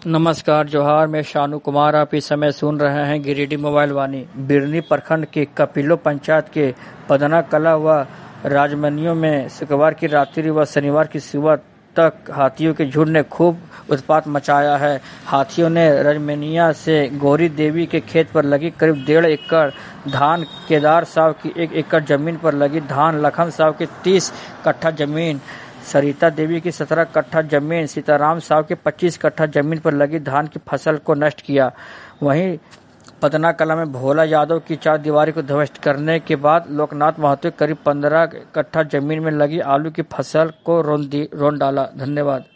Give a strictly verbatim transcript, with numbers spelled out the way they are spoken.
नमस्कार जोहार, मैं शानू कुमार। आप इस समय सुन रहे हैं गिरिडीह मोबाइल वाणी। बिरनी प्रखंड के कपिलो पंचायत के पदना कला व राजमनियों में शुक्रवार की रात्रि व शनिवार की सुबह तक हाथियों के झुंड ने खूब उत्पात मचाया है। हाथियों ने रजमनिया से गौरी देवी के खेत पर लगी करीब डेढ़ एकड़ धान, केदार साहब की एक एकड़ जमीन पर लगी धान, लखन साहब की तीस कट्ठा जमीन, सरिता देवी की सत्रह कट्ठा जमीन, सीताराम साहब के पच्चीस कट्ठा जमीन पर लगी धान की फसल को नष्ट किया। वहीं पदना कला में भोला यादव की चार दीवारी को ध्वस्त करने के बाद लोकनाथ महतो करीब पंद्रह कट्ठा जमीन में लगी आलू की फसल को रौंद डाला। धन्यवाद।